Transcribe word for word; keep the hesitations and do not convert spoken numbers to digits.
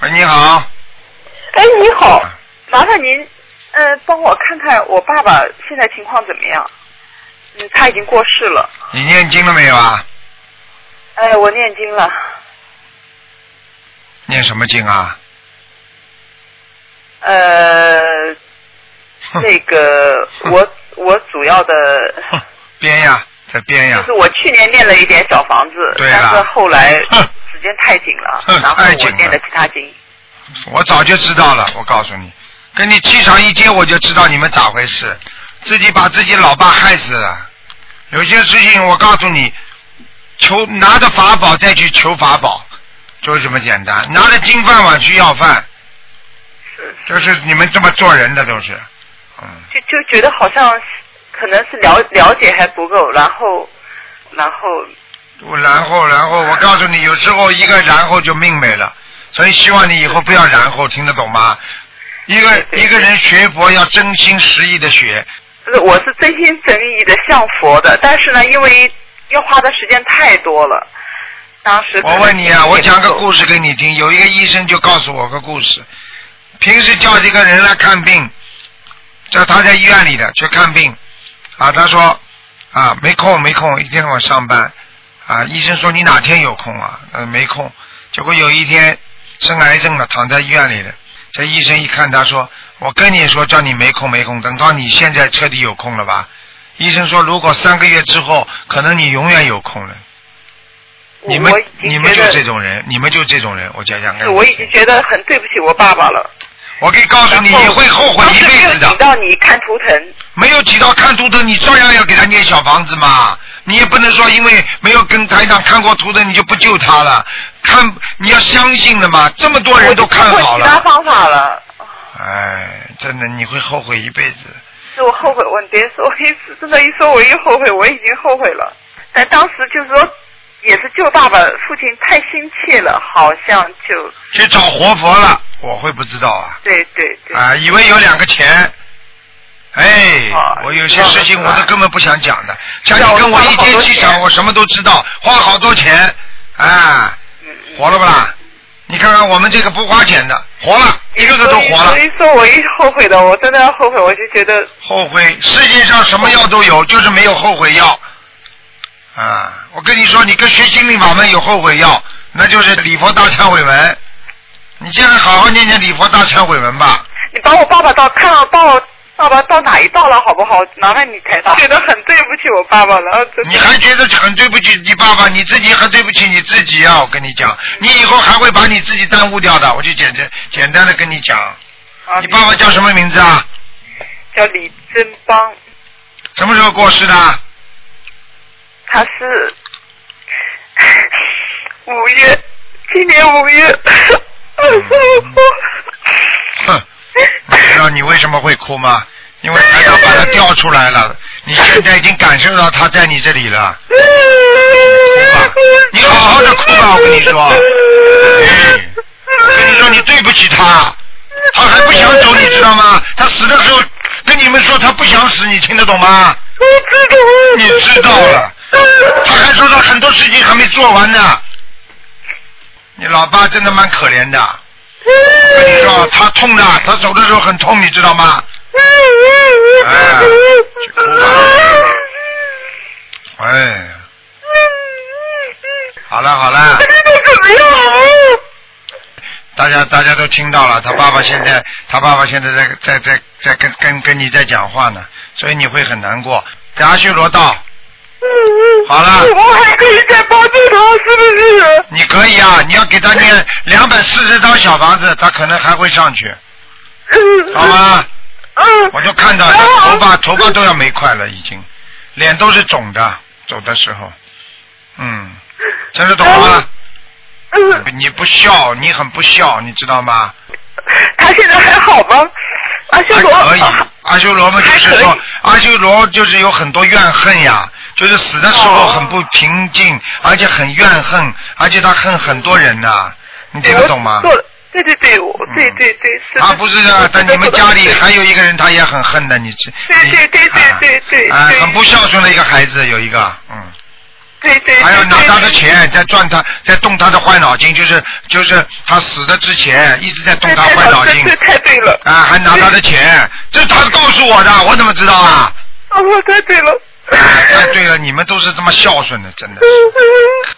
喂，你好。 哎，你好，麻烦您，呃，帮我看看我爸爸现在情况怎么样？嗯，他已经过世了。 你念经了没有啊？ 哎，我念经了。 念什么经啊？ 呃，那个我我主要的编呀，在编呀。 就是我去年念了一点小房子，但是后来时间太紧了，然后我念的其他经。 我早就知道了，我告诉你，跟你气场一接，我就知道你们咋回事，自己把自己老爸害死了。有些事情我告诉你，求拿着法宝再去求法宝，就是这么简单。拿着金饭碗去要饭，就是你们这么做人的都是，嗯。 就就觉得好像可能是了了解还不够，然后然后。 然后然后我告诉你，有时候一个然后就命没了。所以希望你以后不要然后，听得懂吗？一个一个人学佛要真心实意的学。 我是真心真意的向佛的，但是呢，因为要花的时间太多了，当时。 我问你啊，我讲个故事给你听。有一个医生就告诉我个故事，平时叫这个人来看病，叫他在医院里的去看病，啊，他说啊没空没空，一天我上班，啊，医生说你哪天有空啊？呃，没空。结果有一天。生癌症了，躺在医院里了。这医生一看，他说：“我跟你说，叫你没空没空，等到你现在彻底有空了吧？”医生说：“如果三个月之后，可能你永远有空了。”你们你们就这种人，你们就这种人，我讲讲看。 我已经觉得很对不起我爸爸了。 我可以告诉你，你会后悔一辈子的。 没有挤到你看图腾。 没有挤到看图腾，你照样要给他念小房子嘛。你也不能说因为没有跟台长看过图腾，你就不救他了。看，你要相信的嘛。这么多人都看好了。 我其他方法了。 哎，真的，你会后悔一辈子。 是我后悔，我别说，我一真的，一说我一后悔，我已经后悔了。但当时就是说，也是救爸爸父亲太心切了，好像就去找活佛了。我会不知道啊？ 对对对。 啊，以为有两个钱。哎，我有些事情我都根本不想讲的，像你跟我一接气场，我什么都知道，花好多钱，啊，活了不啦？你看看我们这个不花钱的，活了，一个个都活了。 所以说我一后悔的，我真的要后悔，我就觉得后悔。世界上什么药都有，就是没有后悔药。啊，我跟你说，你跟学心灵法门有后悔药，那就是礼佛大忏悔文。你现在好好念念礼佛大忏悔文吧。 你把我爸爸到看到到。爸爸到哪一道了，好不好？麻烦你台长。觉得很对不起我爸爸了。 你还觉得很对不起你爸爸，你自己还对不起你自己啊！我跟你讲，你以后还会把你自己耽误掉的。我就简单简单的跟你讲。啊、你爸爸叫什么名字啊？ 叫李真邦。 什么时候过世的？ 他是五月，今年五月二十五号。 哼。你知道你为什么会哭吗？因为台长把他调出来了，你现在已经感受到他在你这里了。哭吧，你好好的哭吧，我跟你说。哎，我跟你说，你对不起他，他还不想走，你知道吗？他死的时候跟你们说他不想死，你听得懂吗？ 我知道。 你知道了，他还说他很多事情还没做完呢。你老爸真的蛮可怜的。我跟你说，他痛的，他走的时候很痛，你知道吗？哎，去哭吧。哎，好了好了。大家大家都听到了，他爸爸现在他爸爸现在在在在在跟跟跟你在讲话呢，所以你会很难过。在阿修罗道。好了， 我还可以再帮助他，是不是？ 你可以啊，你要给他念两百四十张小房子，他可能还会上去，好吗？ 嗯。 我就看到他头发头发都要没块了，已经，脸都是肿的，走的时候，嗯，听得懂吗？ 嗯。 你不笑，你很不孝，你知道吗？ 他现在还好吗？阿修罗。 还可以，阿修罗嘛，就是说，阿修罗就是有很多怨恨呀。就是死的时候很不平静，而且很怨恨，而且他恨很多人呐、啊，你听得懂吗？ 对对对，我对对对是。 他不是啊，在你们家里还有一个人，他也很恨的，你知？ 对对对对对对。 啊，很不孝顺的一个孩子，有一个，嗯。 对对。 还要拿他的钱在赚他，在动他的坏脑筋，就是就是他死的之前一直在动他坏脑筋。 这太对了。 啊，还拿他的钱，这是他告诉我的，我怎么知道啊？ 哦，太对了。 太对了，你们都是这么孝顺的，真的。